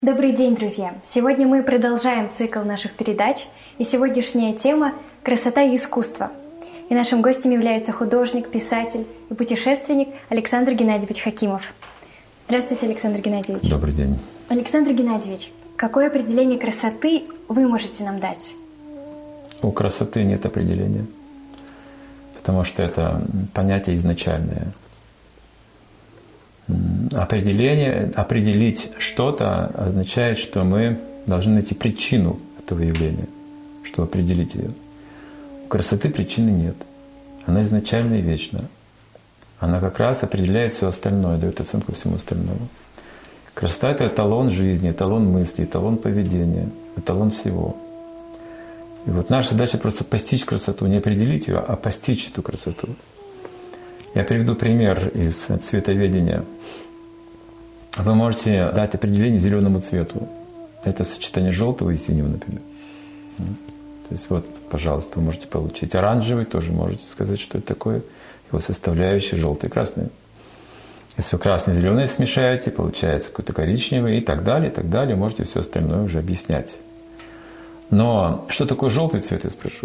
Добрый день, друзья! Сегодня мы продолжаем цикл наших передач, и сегодняшняя тема — красота и искусство. И нашим гостем является художник, писатель и путешественник Александр Геннадьевич Хакимов. Здравствуйте, Александр Геннадьевич. Добрый день. Александр Геннадьевич, какое определение красоты вы можете нам дать? У красоты нет определения, потому что это понятие изначальное. Определить что-то означает, что мы должны найти причину этого явления, чтобы определить ее. У красоты причины нет. Она изначальна и вечна. Она как раз определяет все остальное, дает оценку всему остальному. Красота — это эталон жизни, эталон мысли, эталон поведения, эталон всего. И вот наша задача просто постичь красоту, не определить ее, а постичь эту красоту. Я приведу пример из цветоведения. Вы можете дать определение зеленому цвету. Это сочетание желтого и синего, например. То есть вот, пожалуйста, вы можете получить. Оранжевый тоже можете сказать, что это такое. Его составляющие желтый и красный. Если вы красный и зеленый смешаете, получается какой-то коричневый и так далее, и так далее. Можете все остальное уже объяснять. Но что такое желтый цвет, я спрошу?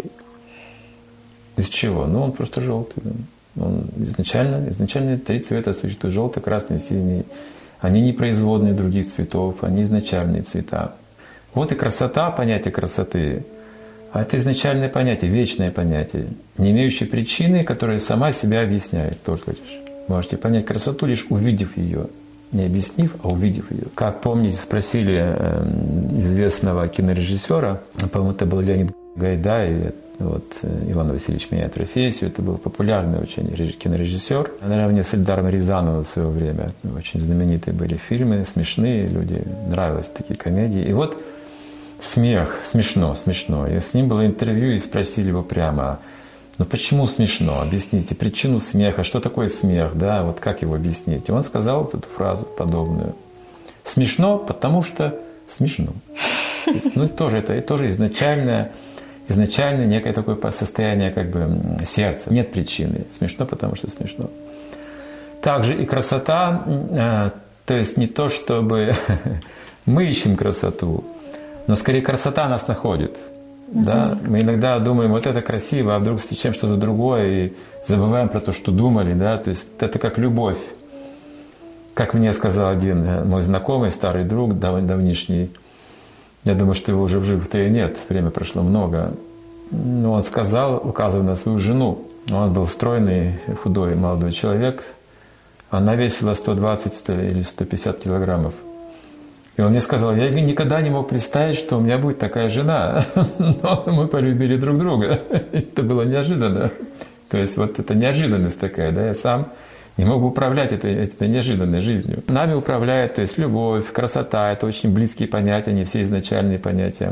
Из чего? Ну, он просто желтый. Он изначально три цвета существуют: желтый, красный, синий. Они не производные других цветов, они изначальные цвета. Вот и красота, понятие красоты, а это изначальное понятие, вечное понятие, не имеющее причины, которая сама себя объясняет только лишь. Можете понять красоту, лишь увидев ее, не объяснив, а увидев ее. Как помните, спросили известного кинорежиссера, по-моему, это был Леонид Гайдай, вот Иван Васильевич меняет профессию. Это был популярный очень кинорежиссер. Наравне с Эльдаром Рязановым в свое время. Очень знаменитые были фильмы, смешные, люди нравились такие комедии. И вот смех, смешно. И с ним было интервью, и спросили его прямо: ну почему смешно? Объясните причину смеха, что такое смех, да, вот как его объяснить? И он сказал вот эту фразу подобную: смешно, потому что смешно. То есть, ну тоже это тоже изначально некое такое состояние как бы сердца. Нет причины. Смешно, потому что смешно. Также и красота, то есть не то, чтобы мы ищем красоту, но скорее красота нас находит. Да? Мы иногда думаем, вот это красиво, а вдруг встречаем что-то другое и забываем про то, что думали. Да? То есть это как любовь. Как мне сказал один мой знакомый, старый друг, давнишний, я думаю, что его уже в живых-то и нет, время прошло много. Но он сказал, указывая на свою жену, он был стройный, худой молодой человек, она весила 120 или 150 килограммов. И он мне сказал: я никогда не мог представить, что у меня будет такая жена, но мы полюбили друг друга. Это было неожиданно. То есть вот это неожиданность такая, да, я сам не мог управлять этой неожиданной жизнью. Нами управляет, то есть любовь, красота — это очень близкие понятия, не все изначальные понятия.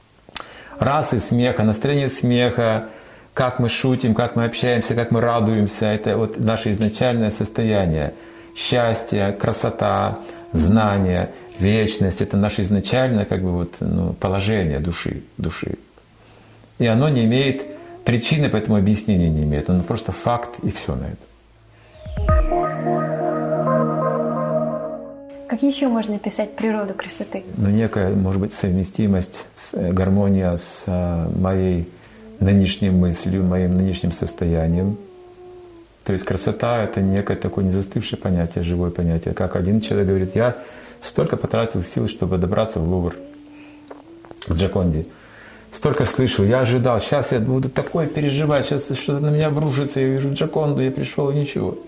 Расы смеха, настроение смеха, как мы шутим, как мы общаемся, как мы радуемся — это вот наше изначальное состояние. Счастье, красота, знание, вечность — это наше изначальное как бы вот, положение души. И оно не имеет причины, поэтому объяснения не имеет. Оно просто факт, и все на это. Как еще можно описать природу красоты? Некая, может быть, совместимость, гармония с моей нынешней мыслью, моим нынешним состоянием. То есть красота — это некое такое незастывшее понятие, живое понятие. Как один человек говорит: я столько потратил сил, чтобы добраться в Лувр, в Джоконде. Столько слышал, я ожидал, сейчас я буду такое переживать, сейчас что-то на меня обрушится, я вижу Джоконду, я пришел, и ничего.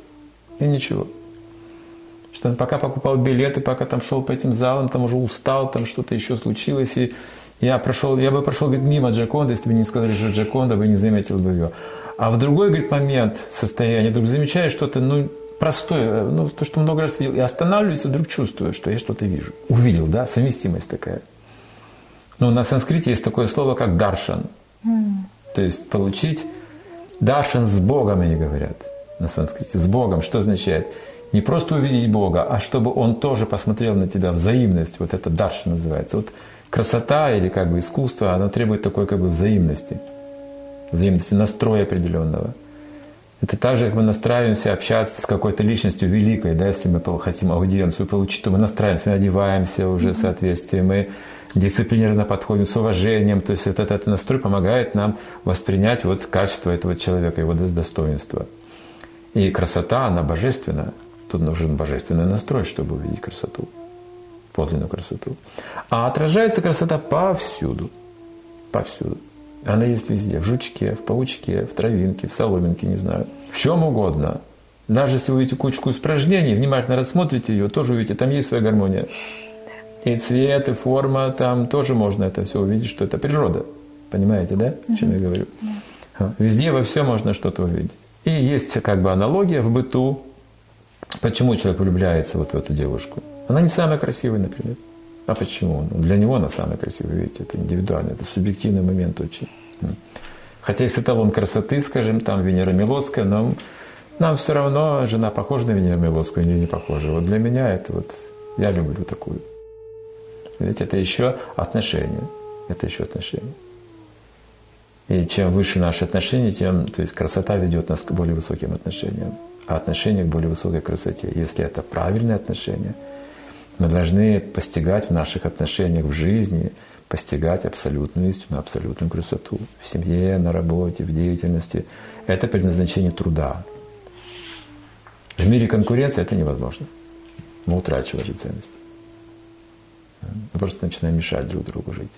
Что пока покупал билеты, пока там шел по этим залам, там уже устал, там что-то еще случилось. И я бы прошел говорит, мимо Джоконды, если бы не сказали, что Джоконда, бы не заметил бы ее. А в другой, говорит, момент состояния, вдруг замечаю что-то, простое, то, что много раз видел, и останавливаюсь, и вдруг чувствую, что я что-то вижу. Увидел, да, совместимость такая. Но на санскрите есть такое слово, как даршан. То есть получить даршан с Богом, они говорят на санскрите. С Богом, что означает? Не просто увидеть Бога, а чтобы Он тоже посмотрел на тебя, взаимность. Вот это даршан называется. Вот красота или как бы искусство, оно требует такой как бы взаимности. Взаимности, настроя определенного. Это так же, как мы настраиваемся общаться с какой-то личностью великой, да, если мы хотим аудиенцию получить, то мы настраиваемся, мы одеваемся уже в соответствии, мы дисциплинированно подходим с уважением. То есть этот настрой помогает нам воспринять вот качество этого человека, его достоинство. И красота, она божественна. Тут нужен божественный настрой, чтобы увидеть красоту, подлинную красоту. А отражается красота повсюду. Повсюду. Она есть везде. В жучке, в паучке, в травинке, в соломинке, не знаю. В чем угодно. Даже если вы увидите кучку испражнений, внимательно рассмотрите ее, тоже увидите, там есть своя гармония. И цвет, и форма, там тоже можно это все увидеть, что это природа. Понимаете, да, о чем я говорю? Везде, во всем можно что-то увидеть. И есть как бы аналогия в быту. Почему человек влюбляется вот в эту девушку? Она не самая красивая, например. А почему? Ну, для него она самая красивая, видите, это индивидуально, это субъективный момент очень. Хотя есть эталон красоты, скажем, там Венера Милосская, но нам все равно жена похожа на Венеру Милосскую или не похожа. Вот для меня это вот, я люблю такую. Видите, это еще отношения. Это еще отношения. И чем выше наши отношения, тем, то есть красота ведет нас к более высоким отношениям, а отношения к более высокой красоте. Если это правильные отношения, мы должны постигать в наших отношениях в жизни, постигать абсолютную истину, абсолютную красоту. В семье, на работе, в деятельности. Это предназначение труда. В мире конкуренции это невозможно. Мы утрачиваем ценности. Мы просто начинаем мешать друг другу жить.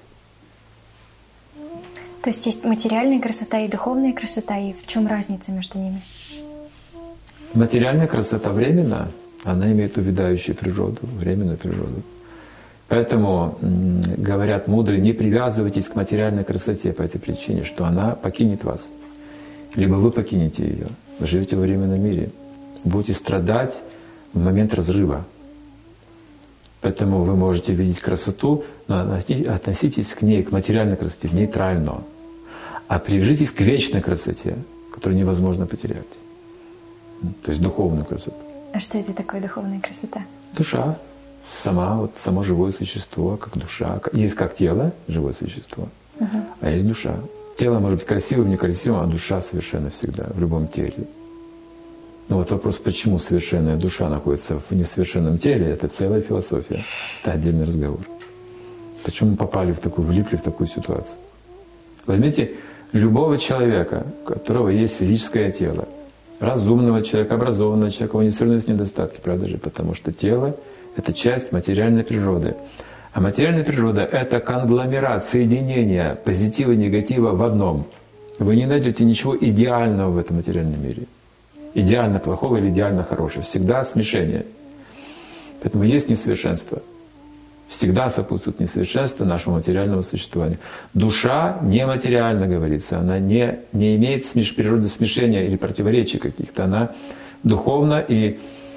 То есть есть материальная красота и духовная красота, и в чем разница между ними? Материальная красота временна, она имеет увядающую природу, временную природу. Поэтому говорят мудрые, не привязывайтесь к материальной красоте по этой причине, что она покинет вас. Либо вы покинете ее. Вы живете во временном мире. Будете страдать в момент разрыва. Поэтому вы можете видеть красоту, но относитесь к ней, к материальной красоте, нейтрально. А привяжитесь к вечной красоте, которую невозможно потерять. То есть духовную красоту. А что это такое духовная красота? Душа. Само живое существо, как душа. Есть как тело, живое существо, а есть душа. Тело может быть красивым, некрасивым, а душа совершенно всегда, в любом теле. Но вот вопрос, почему совершенная душа находится в несовершенном теле, это целая философия. Это отдельный разговор. Почему мы влипли в такую ситуацию? Возьмите любого человека, у которого есть физическое тело, разумного человека, образованного человека, у него все равно есть недостатки, правда же? Потому что тело — это часть материальной природы. А материальная природа — это конгломерат, соединение позитива и негатива в одном. Вы не найдете ничего идеального в этом материальном мире. Идеально плохого или идеально хорошего. Всегда смешение. Поэтому есть несовершенство. Всегда сопутствует несовершенство нашему материальному существованию. Душа нематериальна, говорится. Она не имеет природы смешения или противоречий каких-то. Она духовна и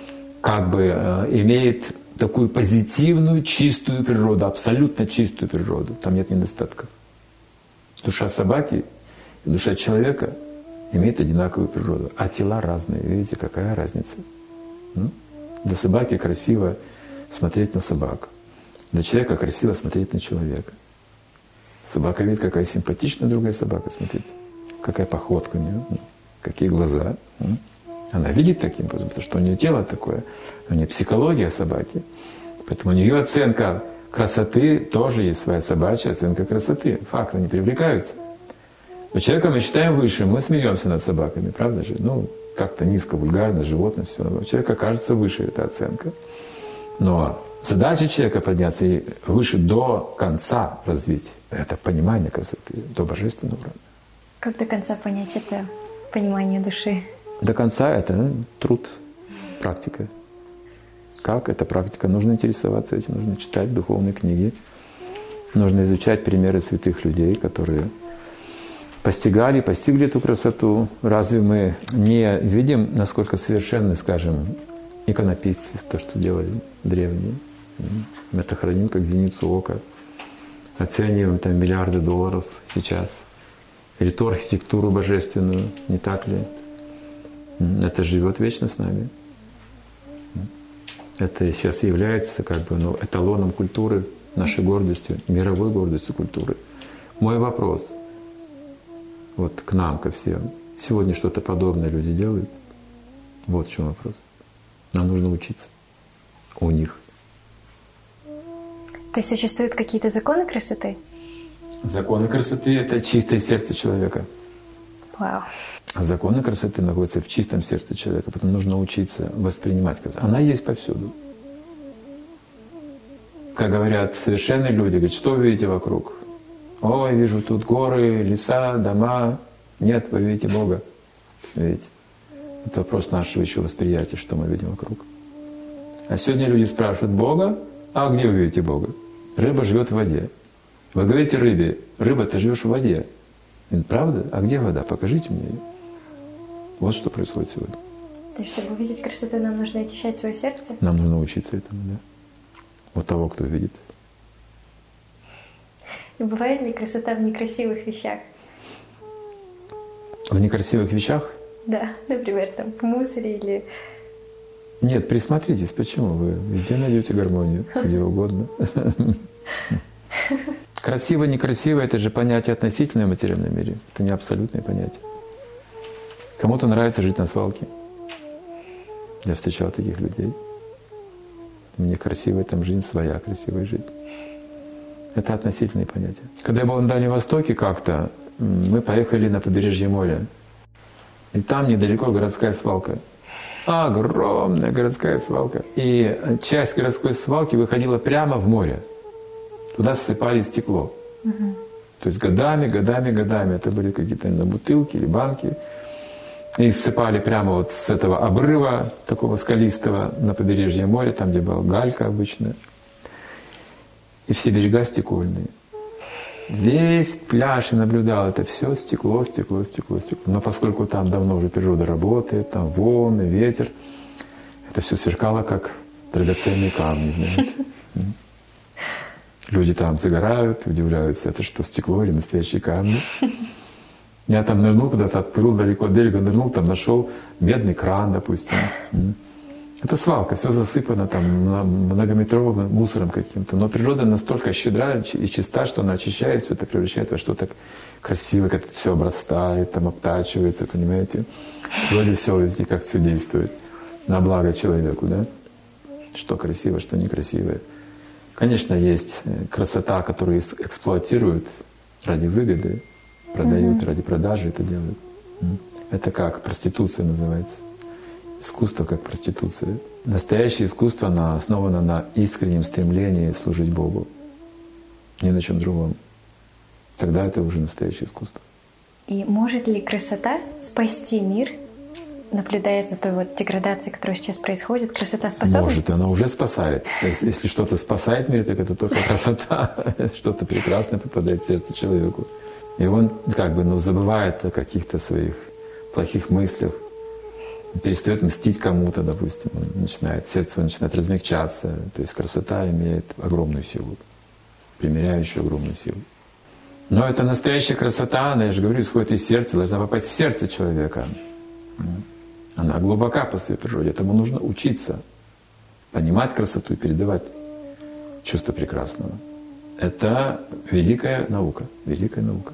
имеет такую позитивную, чистую природу, абсолютно чистую природу. Там нет недостатков. Душа собаки и душа человека имеют одинаковую природу, а тела разные. Видите, какая разница? Для собаки красиво смотреть на собаку. Для человека красиво смотреть на человека. Собака видит, какая симпатичная другая собака, смотрите. Какая походка у нее, какие глаза. Она видит таким образом, потому что у нее тело такое, у нее психология собаки. Поэтому у нее оценка красоты тоже есть своя собачья оценка красоты. Факты не привлекаются. У человека мы считаем выше, мы смеемся над собаками, правда же? Как-то низко, вульгарно, животное, все. У человека кажется выше эта оценка. Но задача человека подняться и выше до конца развить это понимание красоты, до божественного уровня. Как до конца понять это понимание души? До конца это труд, практика. Как эта практика? Нужно интересоваться этим, нужно читать духовные книги, нужно изучать примеры святых людей, которые постигли эту красоту. Разве мы не видим, насколько совершенны, скажем, иконописцы, то, что делали древние? Мы это храним как зеницу ока. Оцениваем там миллиарды долларов сейчас. Или ту архитектуру божественную, не так ли? Это живет вечно с нами. Это сейчас является эталоном культуры, нашей гордостью, мировой гордостью культуры. Мой вопрос к нам, ко всем. Сегодня что-то подобное люди делают. Вот в чем вопрос. Нам нужно учиться у них. То есть существуют какие-то законы красоты? Законы красоты — это чистое сердце человека. Вау. А законы красоты находятся в чистом сердце человека, поэтому нужно учиться воспринимать красоту. Она есть повсюду. Как говорят совершенные люди, говорят, что вы видите вокруг? Ой, вижу тут горы, леса, дома. Нет, вы видите Бога. Видите? Это вопрос нашего еще восприятия, что мы видим вокруг. А сегодня люди спрашивают Бога, а где вы видите Бога? Рыба живет в воде. Вы говорите рыбе, рыба, ты живешь в воде. Говорит, правда? А где вода? Покажите мне ее. Вот что происходит сегодня. То есть, чтобы увидеть красоту, нам нужно очищать свое сердце? Нам нужно учиться этому, да. Вот того, кто видит. И бывает ли красота в некрасивых вещах? В некрасивых вещах? Да, например, там в мусоре или... Нет, присмотритесь, почему вы везде найдете гармонию, где угодно. Красиво, некрасиво — это же понятие относительное в материальном мире. Это не абсолютное понятие. Кому-то нравится жить на свалке. Я встречал таких людей. Мне красивая там жизнь, своя красивая жизнь. Это относительные понятия. Когда я был на Дальнем Востоке как-то, мы поехали на побережье моря. И там недалеко городская свалка. Огромная городская свалка. И часть городской свалки выходила прямо в море. Туда ссыпали стекло. То есть годами. Это были какие-то бутылки или банки. И ссыпали прямо вот с этого обрыва, такого скалистого, на побережье моря, там, где была галька обычно. И все берега стекольные. Весь пляж и наблюдал это все стекло. Но поскольку там давно уже природа работает, там волны, ветер, это все сверкало как драгоценные камни, знаете. Люди там загорают, удивляются, это что, стекло или настоящие камни? Я там нырнул куда-то, отплыл далеко от берега, нырнул, там нашел медный кран, допустим. Это свалка, все засыпано там многометровым мусором каким-то. Но природа настолько щедра и чиста, что она очищает все это, превращает во что-то красивое, как это все обрастает, там обтачивается, понимаете? Вроде все, видите, как все действует на благо человеку, да? Что красиво, что некрасивое. Конечно, есть красота, которую эксплуатируют ради выгоды, продают ради продажи, это делают. Это как проституция называется. Искусство как проституция. Настоящее искусство оно основано на искреннем стремлении служить Богу. Ни на чем другом. Тогда это уже настоящее искусство. И может ли красота спасти мир, наблюдая за той вот деградацией, которая сейчас происходит? Красота способна? Может, она уже спасает. То есть, если что-то спасает мир, так это только красота. Что-то прекрасное попадает в сердце человеку. И он как бы забывает о каких-то своих плохих мыслях, перестает мстить кому-то, допустим, сердце начинает размягчаться. То есть красота имеет огромную силу, примиряющую огромную силу. Но это настоящая красота, она, я же говорю, исходит из сердца, должна попасть в сердце человека. Она глубока по своей природе, этому нужно учиться, понимать красоту и передавать чувство прекрасного. Это великая наука, великая наука.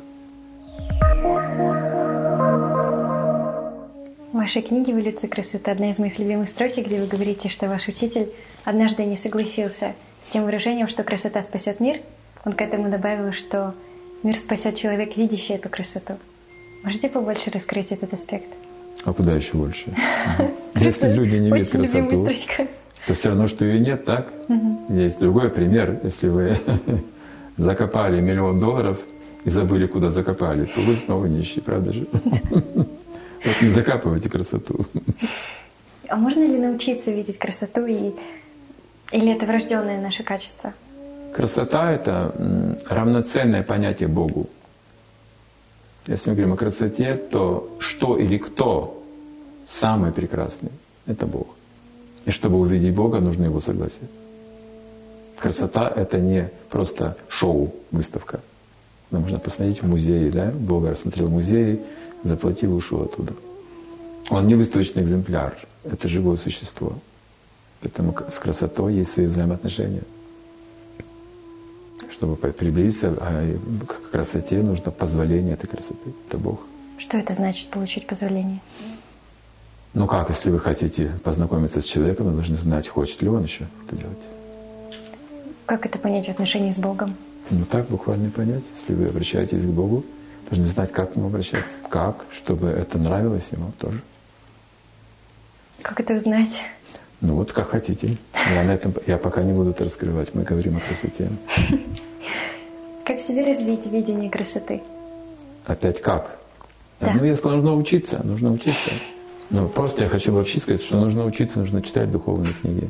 В вашей книге «Эволюция красоты» одна из моих любимых строчек, где вы говорите, что ваш учитель однажды не согласился с тем выражением, что красота спасет мир. Он к этому добавил, что мир спасет человек, видящий эту красоту. Можете побольше раскрыть этот аспект? А куда еще больше? Если люди не видят красоту, то все равно, что ее нет, так? Есть другой пример. Если вы закопали $1 миллион и забыли, куда закопали, то вы снова нищие, правда же? Вот не закапывайте красоту. А можно ли научиться видеть красоту, или это врожденное наше качество? Красота — это равноценное понятие Богу. Если мы говорим о красоте, то что или кто самый прекрасный — это Бог. И чтобы увидеть Бога, нужно Его согласие. Красота — это не просто шоу, выставка. Нам можно посмотреть в музее, да? Бога рассмотрел в музее, заплатил и ушел оттуда. Он не выставочный экземпляр, это живое существо. Поэтому с красотой есть свои взаимоотношения. Чтобы приблизиться к красоте, нужно позволение этой красоты. Это Бог. Что это значит получить позволение? Ну как, если вы хотите познакомиться с человеком, вы должны знать, хочет ли он еще это делать. Как это понять в отношении с Богом? Ну так, буквально понять. Если вы обращаетесь к Богу, должны знать, как к Нему обращаться. Как, чтобы это нравилось Ему тоже. Как это узнать? Ну вот как хотите. Я пока не буду это раскрывать. Мы говорим о красоте. Как в себе развить видение красоты? Опять как? Да. Ну я сказал, нужно учиться. Ну просто я хочу вообще сказать, что нужно учиться, нужно читать духовные книги.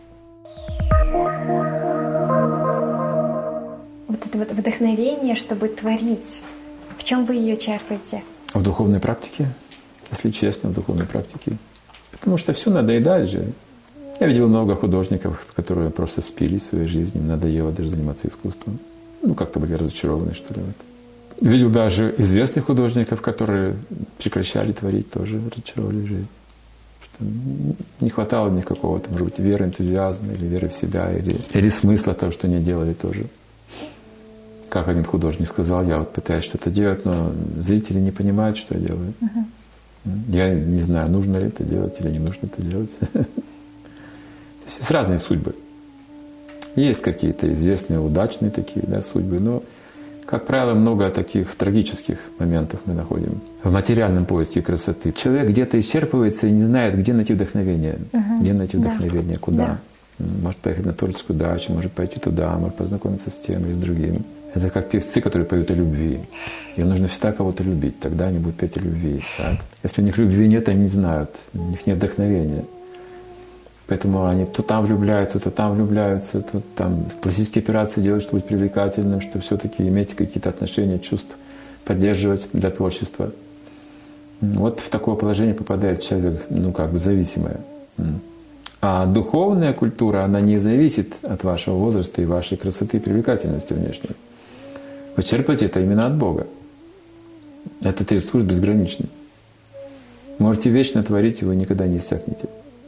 Вот это вот вдохновение, чтобы творить. В чем вы ее черпаете? В духовной практике, если честно, в духовной практике. Потому что все надоедает же. Я видел много художников, которые просто спились в своей жизни, им надоело даже заниматься искусством. Ну, как-то были разочарованы, что ли, в этом. Видел даже известных художников, которые прекращали творить, тоже разочаровали жизнь. Что не хватало ни какого-то, может быть, веры, энтузиазма, или веры в себя, или смысла того, что они делали тоже. Как один художник сказал, я вот пытаюсь что-то делать, но зрители не понимают, что я делаю. Я не знаю, нужно ли это делать или не нужно это делать. То есть разные судьбы. Есть какие-то известные, удачные такие, да, судьбы, но, как правило, много таких трагических моментов мы находим в материальном поиске красоты. Человек где-то исчерпывается и не знает, где найти вдохновение. Где найти вдохновение, куда. Может поехать на творческую дачу, может пойти туда, может познакомиться с тем или с другим. Это как певцы, которые поют о любви. Им нужно всегда кого-то любить, тогда они будут петь о любви. Так? Если у них любви нет, они не знают, у них нет вдохновения. Поэтому они то там влюбляются, то там пластические операции делают, чтобы быть привлекательным, чтобы все-таки иметь какие-то отношения, чувств, поддерживать для творчества. Вот в такое положение попадает человек, зависимое. А духовная культура, она не зависит от вашего возраста и вашей красоты и привлекательности внешней. Вы черпаете это именно от Бога. Этот ресурс безграничный. Можете вечно творить, и вы никогда не иссякнете.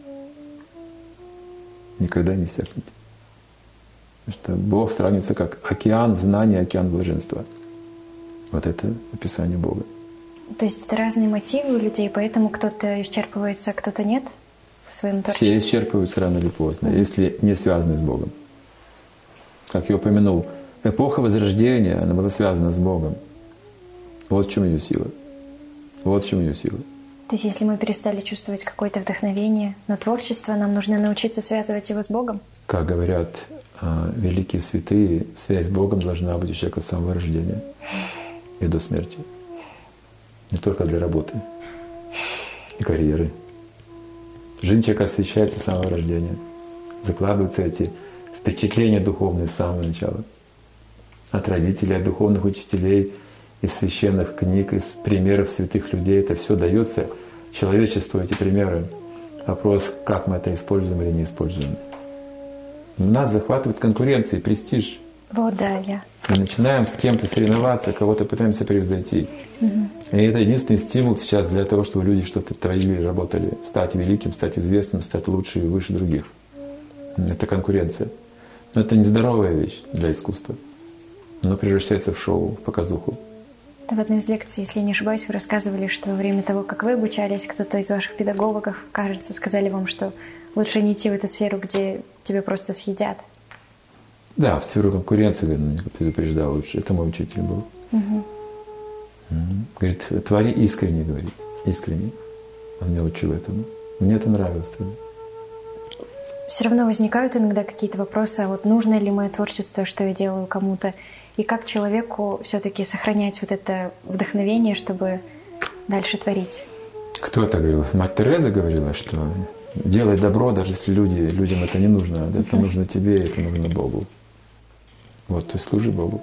Никогда не иссякнете. Потому что Бог сравнивается как океан знания, океан блаженства. Вот это описание Бога. То есть это разные мотивы у людей, поэтому кто-то исчерпывается, а кто-то нет в своем творчестве? Все исчерпываются рано или поздно, если не связаны с Богом. Как я упомянул, эпоха Возрождения, она была связана с Богом. Вот в чем ее сила. Вот в чем ее сила. То есть если мы перестали чувствовать какое-то вдохновение на творчество, нам нужно научиться связывать его с Богом? Как говорят великие святые, связь с Богом должна быть у человека с самого рождения и до смерти. Не только для работы и карьеры. Жизнь человека освещается с самого рождения. Закладываются эти впечатления духовные с самого начала. От родителей, от духовных учителей, из священных книг, из примеров святых людей. Это все дается человечеству, эти примеры. Вопрос, как мы это используем или не используем. Нас захватывает конкуренция, престиж. Вот, да, я. Мы начинаем с кем-то соревноваться, кого-то пытаемся превзойти. И это единственный стимул сейчас для того, чтобы люди что-то творили, работали. Стать великим, стать известным, стать лучше и выше других. Это конкуренция. Но это нездоровая вещь для искусства. Оно превращается в шоу, в показуху. В одной из лекций, если не ошибаюсь, вы рассказывали, что во время того, как вы обучались, кто-то из ваших педагогов, кажется, сказали вам, что лучше не идти в эту сферу, где тебя просто съедят. Да, в сферу конкуренции, меня предупреждал лучше. Это мой учитель был. Говорит, твори искренне, говорит. Искренне. Он меня учил этому. Мне это нравилось. Все равно возникают иногда какие-то вопросы, а вот нужно ли мое творчество, что я делаю кому-то, и как человеку все-таки сохранять вот это вдохновение, чтобы дальше творить? Кто это говорил? Мать Тереза говорила, что делай добро, даже если людям это не нужно. Это нужно тебе, это нужно Богу. Вот, то есть служи Богу.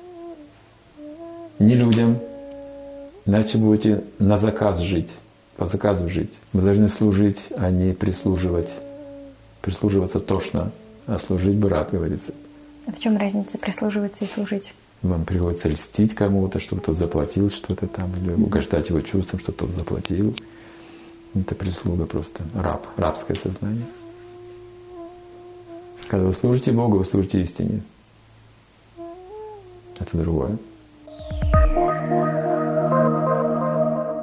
Не людям, иначе будете на заказ жить, по заказу жить. Мы должны служить, а не прислуживать. Прислуживаться тошно, а служить бы рад, говорится. А в чем разница прислуживаться и служить? Вам приходится льстить кому-то, чтобы тот заплатил что-то там, или угождать его чувствам, что тот заплатил. Это прислуга просто, рабское сознание. Когда вы служите Богу, вы служите истине. Это другое.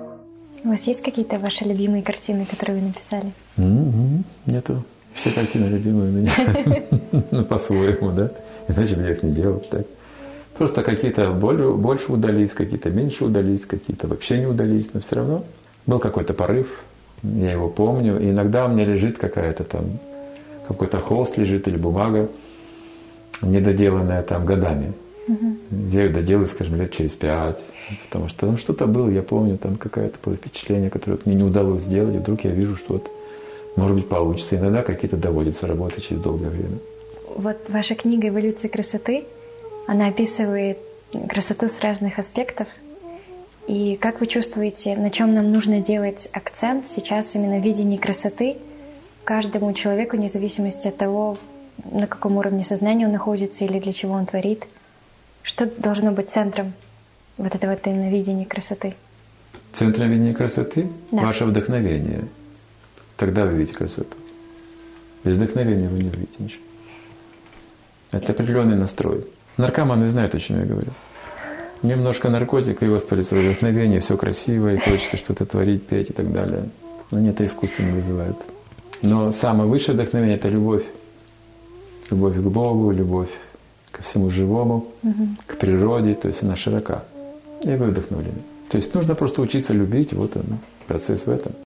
вас есть какие-то ваши любимые картины, которые вы написали? Нету. Все картины любимые у меня. Ну, по-своему, да? Иначе бы я их не делал. Так. Просто какие-то больше удались, какие-то меньше удались, какие-то вообще не удались. Но все равно был какой-то порыв. Я его помню. И иногда у меня лежит какая-то там, какой-то холст лежит или бумага, недоделанная там годами. Я ее доделаю, скажем, лет через 5. Потому что там что-то было, я помню, там какое-то было впечатление, которое мне не удалось сделать. И вдруг я вижу, что вот, может быть, получится. Иногда какие-то доводятся работать через долгое время. Вот ваша книга «Эволюция красоты», она описывает красоту с разных аспектов. И как вы чувствуете, на чем нам нужно делать акцент сейчас именно в видении красоты каждому человеку, вне зависимости от того, на каком уровне сознания он находится или для чего он творит? Что должно быть центром вот этого вот именно видения красоты? Центром видения красоты Да. Ваше вдохновение. Тогда вы видите красоту. Без вдохновения вы не увидите ничего. Это определенный настрой. Наркоманы знают, о чем я говорю. Немножко наркотика, и Господи, свое вдохновение, все красиво, и хочется что-то творить, петь и так далее. Но нет, это искусственно вызывает. Но самое высшее вдохновение – это любовь. Любовь к Богу, любовь ко всему живому, к природе, то есть она широка. И вы вдохновлены. То есть нужно просто учиться любить, вот он, процесс в этом.